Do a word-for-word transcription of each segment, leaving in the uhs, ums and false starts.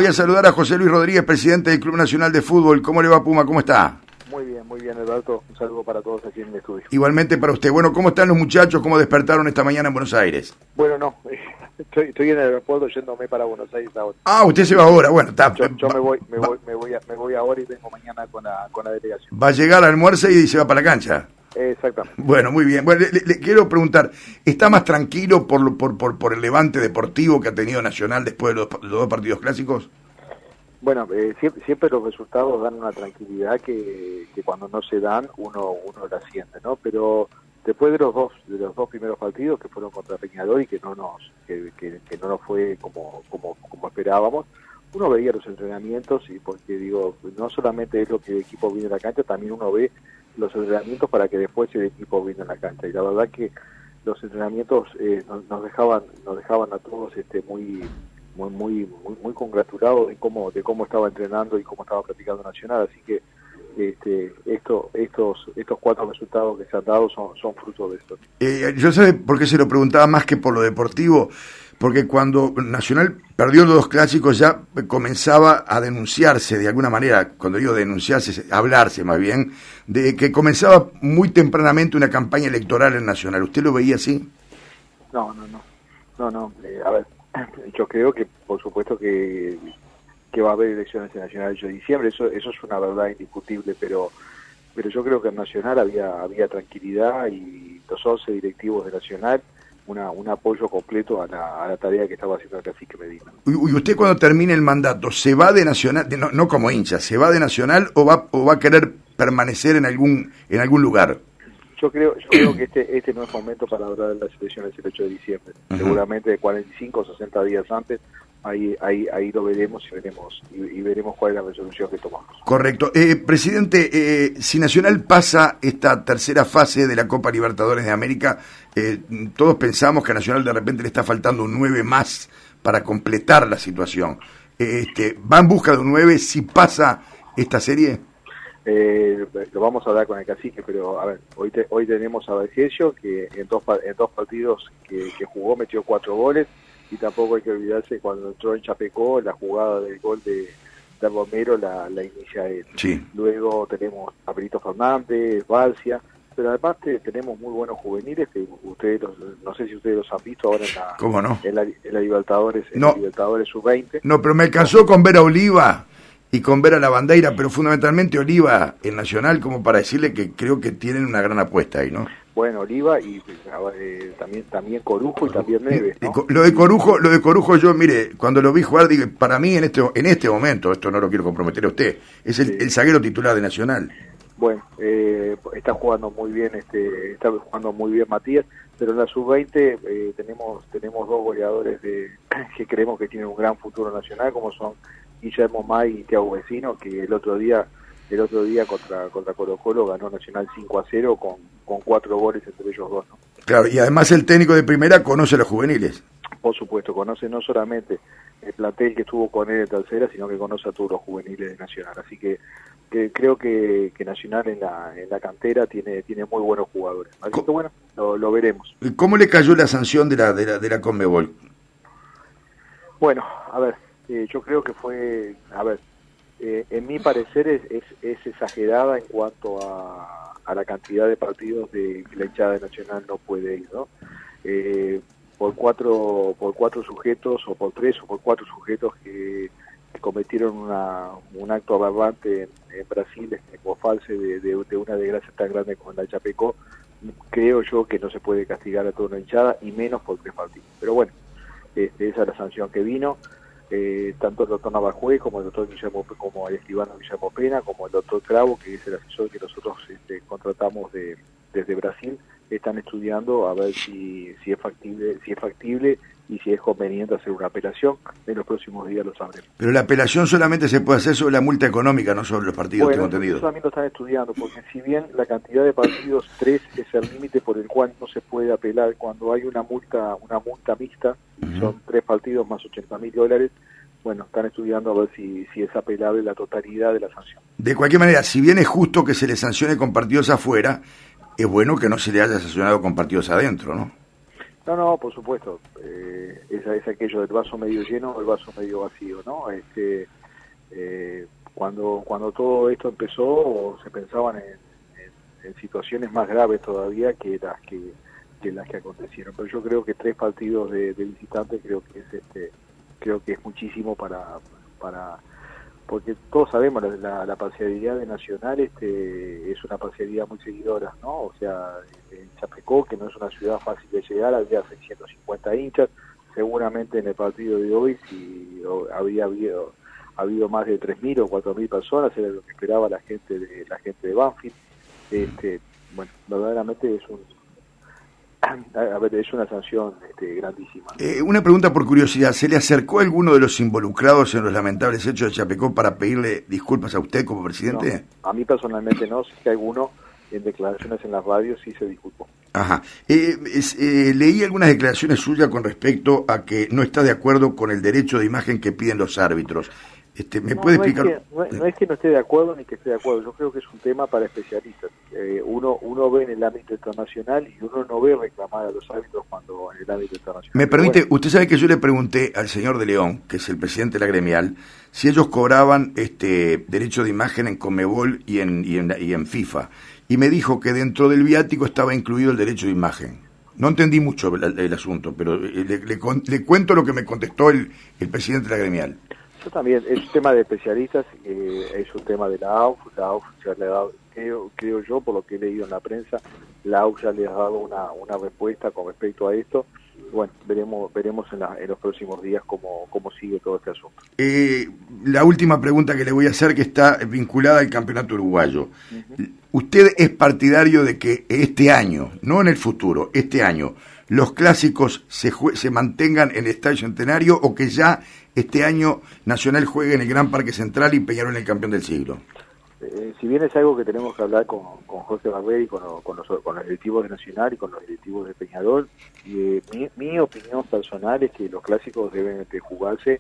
Voy a saludar a José Luis Rodríguez, presidente del Club Nacional de Fútbol. ¿Cómo le va, Puma? ¿Cómo está? Muy bien, muy bien, Alberto. Un saludo para todos aquí en el estudio. Igualmente para usted. Bueno, ¿cómo están los muchachos? ¿Cómo despertaron esta mañana en Buenos Aires? Bueno, no. Estoy, estoy en el aeropuerto yéndome para Buenos Aires ahora. Ah, usted se va ahora. Bueno, está. Yo, yo me voy, me voy, me voy, a, me voy ahora y vengo mañana con la, con la delegación. Va a llegar al almuerzo y se va para la cancha. Exactamente. Bueno, muy bien. Bueno, le, le quiero preguntar, ¿está más tranquilo por, lo, por, por, por el levante deportivo que ha tenido Nacional después de los, los dos partidos clásicos? Bueno, eh, siempre, siempre los resultados dan una tranquilidad que, que cuando no se dan uno uno la siente, ¿no? Pero después de los dos de los dos primeros partidos que fueron contra Peñarol y que no nos que, que, que no nos fue como como como esperábamos, uno veía los entrenamientos y porque digo, no solamente es lo que el equipo viene a la cancha, también uno ve los entrenamientos para que después el equipo viene a la cancha, y la verdad que los entrenamientos eh, nos, nos dejaban nos dejaban a todos este muy muy muy muy muy congratulado de cómo de cómo estaba entrenando y cómo estaba practicando Nacional, así que este esto estos estos cuatro resultados que se han dado son son fruto de esto. Eh, yo sé por qué se lo preguntaba más que por lo deportivo, porque cuando Nacional perdió los dos clásicos ya comenzaba a denunciarse de alguna manera, cuando digo denunciarse, hablarse más bien, de que comenzaba muy tempranamente una campaña electoral en Nacional. ¿Usted lo veía así? No, no, no, no, no, eh, a ver, yo creo que por supuesto que, que va a haber elecciones en Nacional el ocho de diciembre, eso eso es una verdad indiscutible, pero pero yo creo que en Nacional había había tranquilidad y los once directivos de Nacional una un apoyo completo a la, a la tarea que estaba haciendo el cacique Medina. ¿Y usted cuando termine el mandato se va de Nacional, de, no, no como hincha, se va de Nacional o va o va a querer permanecer en algún en algún lugar? Yo creo yo creo que este este no es momento para hablar de las elecciones el ocho de diciembre. Uh-huh. Seguramente de cuarenta y cinco o sesenta días antes, ahí ahí ahí lo veremos y veremos y, y veremos cuál es la resolución que tomamos. Correcto. Eh, presidente, eh, si Nacional pasa esta tercera fase de la Copa Libertadores de América, eh, todos pensamos que a Nacional de repente le está faltando un nueve más para completar la situación. Eh, este, ¿va en busca de un nueve si pasa esta serie? Eh, lo vamos a hablar con el cacique, pero a ver, hoy te, hoy tenemos a Vergesio que en dos en dos partidos que, que jugó metió cuatro goles, y tampoco hay que olvidarse cuando entró en Chapecó la jugada del gol de, de Romero la, la inicia él. Sí. Luego tenemos a Benito Fernández, Barcia, pero además te, tenemos muy buenos juveniles que ustedes los, no sé si ustedes los han visto ahora en la, ¿Cómo no? en la, en la Libertadores, en no. la Libertadores sub veinte. No, pero me alcanzó no. con ver a Oliva y con ver a la Bandeira, pero fundamentalmente Oliva en Nacional, como para decirle que creo que tienen una gran apuesta ahí, ¿no? Bueno, Oliva y eh, también también Corujo y también Neves, ¿no? Lo de Corujo, lo de Corujo yo, mire, cuando lo vi jugar, digo, para mí en este en este momento, esto no lo quiero comprometer a usted, es el, sí. el zaguero titular de Nacional. Bueno, eh, está jugando muy bien, este, está jugando muy bien Matías, pero en la sub veinte eh, tenemos tenemos dos goleadores de que creemos que tienen un gran futuro nacional, como son Guillermo May y Thiago Vecino, que el otro día el otro día contra contra Colo Colo ganó Nacional cinco a cero con con cuatro goles entre ellos dos, ¿no? Claro, y además el técnico de primera conoce a los juveniles. Por supuesto, conoce no solamente el plantel que estuvo con él en tercera, sino que conoce a todos los juveniles de Nacional. Así que, que creo que, que Nacional en la en la cantera tiene tiene muy buenos jugadores. Así que bueno, lo, lo veremos. ¿Cómo le cayó la sanción de la de la, de la Conmebol? Bueno, a ver, eh, yo creo que fue, a ver, eh, en mi parecer es, es, es exagerada en cuanto a, a la cantidad de partidos de que la hinchada de Nacional no puede ir, ¿no? Eh, por cuatro por cuatro sujetos o por tres o por cuatro sujetos que, que cometieron una, un acto aberrante en, en Brasil, como false de, de, de una desgracia tan grande como la de Chapecó, creo yo que no se puede castigar a toda una hinchada y menos por tres partidos. Pero bueno, este, esa es la sanción que vino. Eh, tanto el doctor Navajuez como el doctor Guillermo, como el escribano Guillermo Pena, como el doctor Cravo, que es el asesor que nosotros este, contratamos de, desde Brasil, están estudiando a ver si, si es factible, si es factible y si es conveniente hacer una apelación. En los próximos días lo sabremos. Pero la apelación solamente se puede hacer sobre la multa económica, no sobre los partidos, bueno, tengo entendido. Eso también lo están estudiando, porque si bien la cantidad de partidos, tres es el límite por el cual no se puede apelar, cuando hay una multa una multa mixta, uh-huh. son tres partidos más ochenta mil dólares, bueno, están estudiando a ver si, si es apelable la totalidad de la sanción. De cualquier manera, si bien es justo que se le sancione con partidos afuera, es bueno que no se le haya sancionado con partidos adentro, ¿no? No, no, por supuesto. Eh, es, es aquello del vaso medio lleno o el vaso medio vacío, ¿no? Este, eh, cuando cuando todo esto empezó, se pensaban en, en, en situaciones más graves todavía que las que, que las que acontecieron. Pero yo creo que tres partidos de, de visitantes creo que es este creo que es muchísimo para para porque todos sabemos la, la, la parcialidad de Nacional este es una parcialidad muy seguidora, ¿no? O sea, en Chapecó, que no es una ciudad fácil de llegar, había seiscientos cincuenta hinchas, seguramente en el partido de hoy si había habido habido más de tres mil o cuatro mil personas, era lo que esperaba la gente de la gente de Banfield. Este, bueno, verdaderamente es un a ver, es una sanción este, grandísima. Eh, una pregunta por curiosidad, ¿se le acercó a alguno de los involucrados en los lamentables hechos de Chapecó para pedirle disculpas a usted como presidente? No, a mí personalmente no, sé que alguno en declaraciones en las radios sí se disculpó. Ajá. Eh, es, eh, leí algunas declaraciones suyas con respecto a que no está de acuerdo con el derecho de imagen que piden los árbitros. Este, ¿Me no, puede no explicar? Es que, no, no es que no esté de acuerdo ni que esté de acuerdo, yo creo que es un tema para especialistas. Eh, uno uno ve en el ámbito internacional y uno no ve reclamar a los árbitros cuando en el ámbito internacional. Me permite, bueno, usted sabe que yo le pregunté al señor de León, que es el presidente de la gremial, si ellos cobraban este derecho de imagen en Conmebol y en, y en, y en FIFA, y me dijo que dentro del viático estaba incluido el derecho de imagen. No entendí mucho el, el asunto, pero le, le, le cuento lo que me contestó el, el presidente de la gremial. Yo también, es un tema de especialistas, eh, es un tema de la A U F, la A U F ya le ha dado, creo, creo yo, por lo que he leído en la prensa, la A U F ya le ha dado una, una respuesta con respecto a esto. Bueno, veremos veremos en, la, en los próximos días cómo, cómo sigue todo este asunto. Eh, la última pregunta que le voy a hacer, que está vinculada al campeonato uruguayo. Uh-huh. ¿Usted es partidario de que este año, no en el futuro, este año, los clásicos se, se mantengan en el Estadio Centenario o que ya este año Nacional juegue en el Gran Parque Central y Peñarol en el campeón del siglo? Eh, si bien es algo que tenemos que hablar con, con José Barberi, con, con, los, con los directivos de Nacional y con los directivos de Peñarol, y, eh, mi, mi opinión personal es que los clásicos deben de jugarse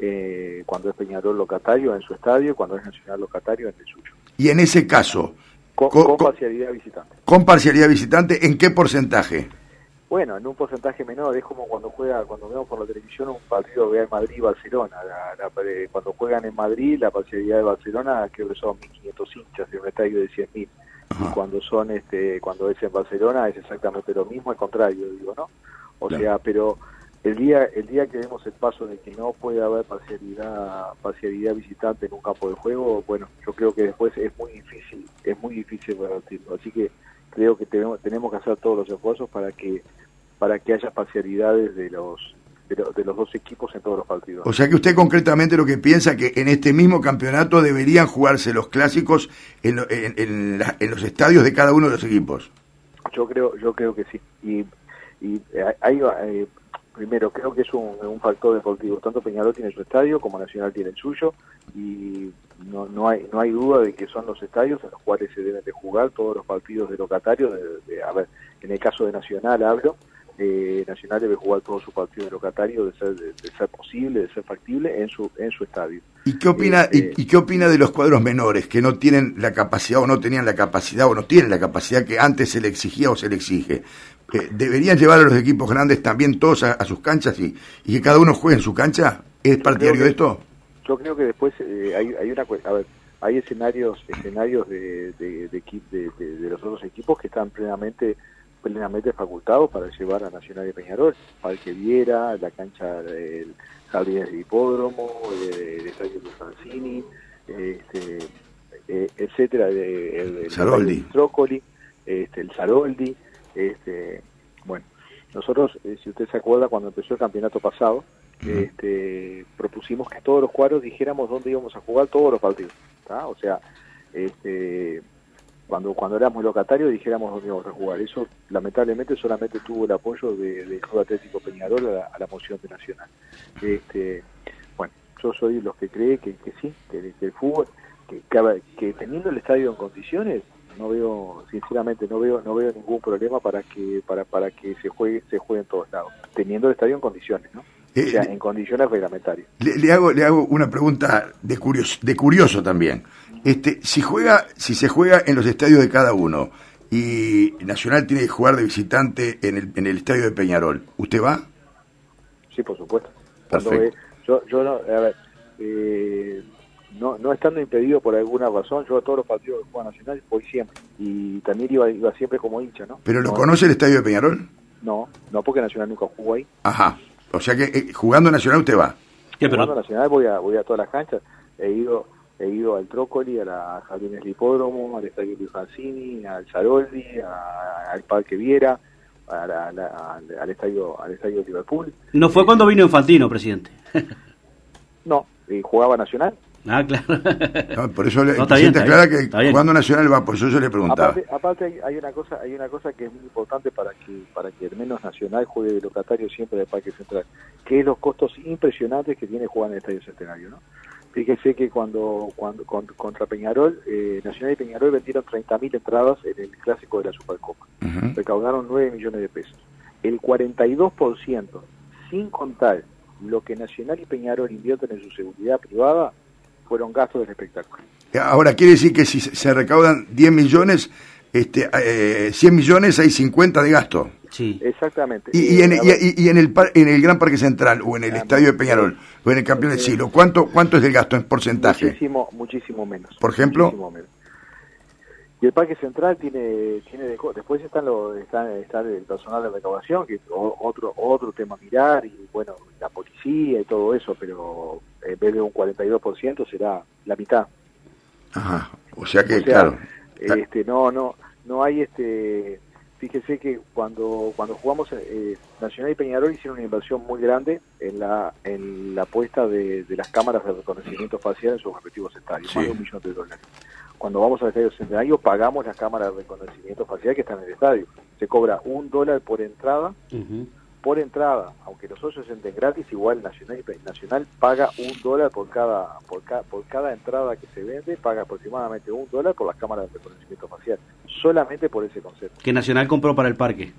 eh, cuando es Peñarol locatario en su estadio y cuando es Nacional locatario en el suyo. Y en ese caso, con, con, con parcialidad visitante. Con parcialidad visitante, ¿en qué porcentaje? Bueno, en un porcentaje menor, es como cuando juega, cuando vemos por la televisión un partido Real Madrid-Barcelona. La, la, cuando juegan en Madrid, la parcialidad de Barcelona creo que son mil quinientos hinchas de un estadio de cien mil. Y cuando son, este, cuando es en Barcelona es exactamente lo mismo, al contrario, digo, ¿no? O claro. sea, pero el día, el día que vemos el paso de que no puede haber parcialidad, parcialidad visitante en un campo de juego, bueno, yo creo que después es muy difícil, es muy difícil revertirlo. Así que creo que tenemos, tenemos que hacer todos los esfuerzos para que para que haya parcialidades de los, de los de los dos equipos en todos los partidos. O sea que usted concretamente lo que piensa que en este mismo campeonato deberían jugarse los clásicos en, en, en, la, en los estadios de cada uno de los equipos. Yo creo yo creo que sí. Y, y hay, eh, primero creo que es un, un factor deportivo. Tanto Peñarol tiene su estadio como Nacional tiene el suyo y no no hay no hay duda de que son los estadios en los cuales se deben de jugar todos los partidos de locatario. De, de, a ver, en el caso de Nacional hablo. Eh, Nacional debe jugar todo su partido de locatario de ser, de, de ser posible, de ser factible en su en su estadio. ¿Y qué opina eh, y, y qué opina de los cuadros menores que no tienen la capacidad o no tenían la capacidad o no tienen la capacidad que antes se le exigía o se le exige? Eh, ¿Deberían llevar a los equipos grandes también todos a, a sus canchas y, y que cada uno juegue en su cancha? ¿Es partidario de esto? Yo creo que después eh, hay, hay una a ver, hay escenarios escenarios de de, de, de, de, de los otros equipos que están plenamente plenamente facultados para llevar a Nacional y Peñarol, Parque Viera, la cancha del Jardines de Hipódromo, el, el estadio de Francini, este, eh, etcétera, el, el, el Saroldi, Trócoli, este, el Saroldi, este, bueno, nosotros, eh, si usted se acuerda, cuando empezó el campeonato pasado, uh-huh. este, propusimos que todos los cuadros dijéramos dónde íbamos a jugar todos los partidos, ¿tá? O sea, este cuando cuando éramos locatarios dijéramos dónde íbamos a jugar. Eso lamentablemente solamente tuvo el apoyo del de Club Atlético Peñarol a la, a la moción de Nacional. Este, bueno, yo soy de los que cree que, que sí, que, que el fútbol, que, que, que teniendo el estadio en condiciones, no veo, sinceramente no veo no veo ningún problema para que para para que se juegue se juegue en todos lados, teniendo el estadio en condiciones, ¿no? O sea, en condiciones reglamentarias. Le, le hago le hago una pregunta de curioso, de curioso también. Este, si juega, si se juega en los estadios de cada uno, y Nacional tiene que jugar de visitante en el, en el estadio de Peñarol. ¿Usted va? Sí, por supuesto. Perfecto. Cuando, eh, yo, yo no, a ver, eh, no, no estando impedido por alguna razón, yo a todos los partidos que juega Nacional voy siempre. Y también iba, iba siempre como hincha, ¿no? ¿Pero lo no, conoce el estadio de Peñarol? No, no, porque Nacional nunca jugó ahí. Ajá. O sea que eh, jugando Nacional usted va. ¿Qué, jugando Nacional voy a, voy a todas las canchas. He ido he ido al Trócoli, a la Jardines del Hipódromo, al Estadio Luis Fancini, al Saroldi, a, al Parque Viera, a la, a la, al, al estadio al estadio Liverpool. ¿No fue cuando vino Infantino, presidente? No, eh, jugaba Nacional. Ah, claro. No, por eso el no, presidente bien, aclara bien, que jugando Nacional va, por eso yo le preguntaba. Aparte, aparte hay, hay una cosa, hay una cosa que es muy importante para que para que el menos Nacional juegue de locatario siempre del Parque Central, que es los costos impresionantes que tiene jugar en el Estadio Centenario, ¿no? Fíjese que cuando, cuando con, contra Peñarol, eh, Nacional y Peñarol vendieron treinta mil entradas en el clásico de la Supercopa. Uh-huh. Recaudaron nueve millones de pesos. El cuarenta y dos por ciento, sin contar lo que Nacional y Peñarol invierten en su seguridad privada, fueron gastos del espectáculo. Ahora, quiere decir que si se recaudan diez millones, este, eh, cien millones, hay cincuenta de gasto. Sí. Exactamente. Y, y, en, y, y en el par, en el Gran Parque Central, o en el ah, Estadio de Peñarol, o en el Campeón del Siglo, ¿cuánto cuánto es el gasto en porcentaje? Muchísimo, muchísimo menos. ¿Por ejemplo? Muchísimo menos. Y el Parque Central tiene tiene de, después están los está, está el personal de recaudación, que es otro otro tema a mirar, y bueno, la policía y todo eso, pero en vez de un cuarenta y dos por ciento será la mitad. Ajá. O sea que, o sea, claro. Este, no, no, no hay este. Fíjese que cuando cuando jugamos eh, Nacional y Peñarol hicieron una inversión muy grande en la en la puesta de, de las cámaras de reconocimiento facial en sus respectivos estadios, sí. Más de un millón de dólares. Cuando vamos al Estadio Centenario pagamos las cámaras de reconocimiento facial que están en el estadio. Se cobra un dólar por entrada, uh-huh. por entrada, aunque los socios entren gratis, igual Nacional Nacional paga un dólar por cada por cada por cada entrada que se vende, paga aproximadamente un dólar por las cámaras de reconocimiento facial, solamente por ese concepto. Que Nacional compró para el parque.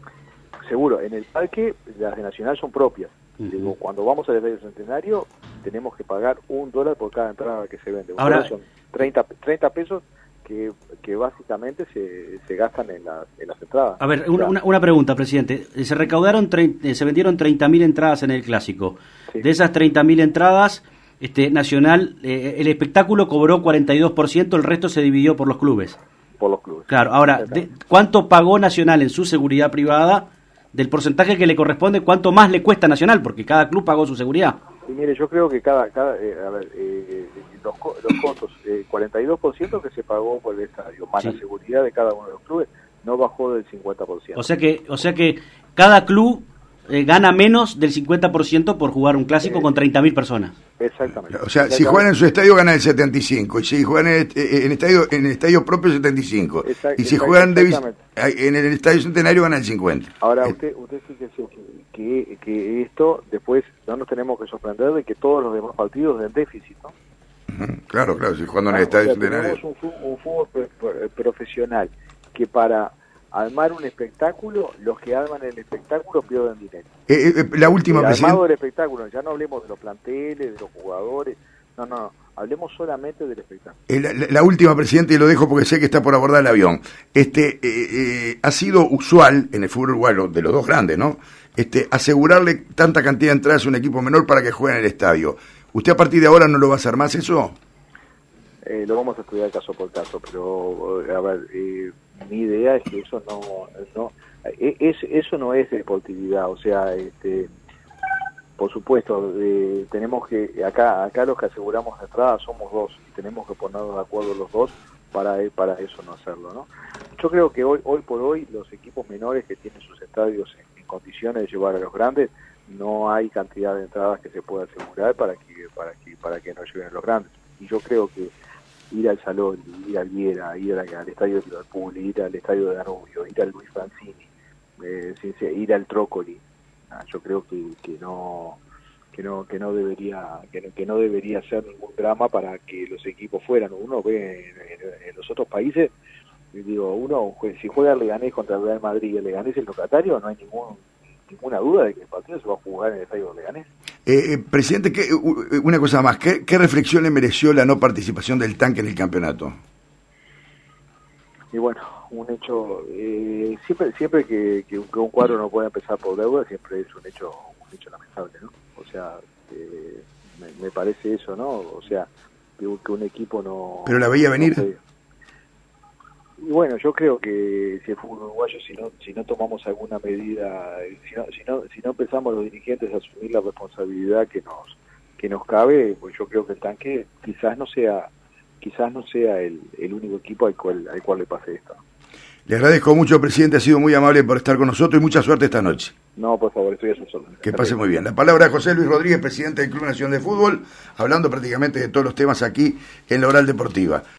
Seguro, en el parque las de Nacional son propias. Uh-huh. Digo, cuando vamos al Estadio Centenario tenemos que pagar un dólar por cada entrada que se vende. Un Ahora son treinta, treinta pesos que, que básicamente se, se gastan en las, en las entradas. A ver, una, una, una pregunta, presidente. Se recaudaron, tre- se vendieron treinta mil entradas en el Clásico. Sí. De esas treinta mil entradas, este Nacional, eh, el espectáculo cobró cuarenta y dos por ciento, el resto se dividió por los clubes. Por los clubes. Claro, ahora, de, ¿cuánto pagó Nacional en su seguridad privada? Del porcentaje que le corresponde, ¿cuánto más le cuesta Nacional? Porque cada club pagó su seguridad. Y mire, yo creo que cada, cada eh, a ver, eh, los, los costos, eh, cuarenta y dos por ciento que se pagó por el estadio, más sí. La seguridad de cada uno de los clubes, no bajó del cincuenta por ciento. O sea que, o sea que cada club eh, gana menos del cincuenta por ciento por jugar un clásico eh, con treinta mil personas. Exactamente. O sea, exactamente. Si juegan en su estadio gana el setenta y cinco, y si juegan en el, en el estadio en el estadio propio setenta y cinco, exact, y si juegan de, en el estadio Centenario gana el cincuenta. Ahora, usted usted fíjese que, que, que esto después no nos tenemos que sorprender de que todos los demás partidos den déficit, ¿no? Uh-huh. Claro, claro, si jugando ah, en el estadio o sea, Centenario. Tenemos un, un fútbol profesional que para armar un espectáculo, los que arman el espectáculo pierden dinero. Eh, eh, la última, el presidente. armado del espectáculo, ya no hablemos de los planteles, de los jugadores, no, no, no, hablemos solamente del espectáculo. Eh, la, la, la última, presidente, y lo dejo porque sé que está por abordar el avión. Este, eh, eh, ha sido usual en el fútbol uruguayo, de los dos grandes, ¿no? Este, asegurarle tanta cantidad de entradas a un equipo menor para que juegue en el estadio. ¿Usted a partir de ahora no lo va a hacer más eso? Eh, lo vamos a estudiar caso por caso, pero a ver, eh, mi idea es que eso no, no es, eso no es deportividad, o sea, este, por supuesto, eh, tenemos que acá acá los que aseguramos la entrada somos dos y tenemos que ponernos de acuerdo los dos para para eso no hacerlo, ¿no? Yo creo que hoy hoy por hoy los equipos menores que tienen sus estadios en, en condiciones de llevar a los grandes, no hay cantidad de entradas que se pueda asegurar para que para que para que no lleven a los grandes, y yo creo que ir al Salón, ir al Viera, ir al, al estadio de Liverpool, ir al estadio de Danubio, ir al Luis Fancini, eh, ir al Trócoli, ah, yo creo que, que no que no que no debería que no, que no debería ser ningún drama para que los equipos fueran. Uno ve en, en, en los otros países, digo, uno si juega el Leganés contra el Real Madrid y el Leganés el locatario, no hay ningún ninguna duda de que el partido se va a jugar en el estadio de Leganés. Eh, eh, presidente, ¿qué, una cosa más, ¿qué, ¿qué reflexión le mereció la no participación del Tanque en el campeonato? Y bueno, un hecho, eh, siempre siempre que, que, un, que un cuadro no pueda empezar por deuda, siempre es un hecho un hecho lamentable, ¿no? O sea, eh, me, me parece eso, ¿no? O sea, que, que un equipo no... ¿Pero la veía venir? No, y bueno, yo creo que si el fútbol uruguayo, si no si no tomamos alguna medida, si no, si no, si no empezamos los dirigentes a asumir la responsabilidad que nos que nos cabe, pues yo creo que el Tanque quizás no sea quizás no sea el, el único equipo al cual al cual le pase esto. Le agradezco mucho, presidente, ha sido muy amable por estar con nosotros y mucha suerte esta noche. No, por favor, estoy a sus órdenes. Que pase muy bien. La palabra de José Luis Rodríguez, presidente del Club Nacional de Fútbol, hablando prácticamente de todos los temas aquí en la Oral Deportiva.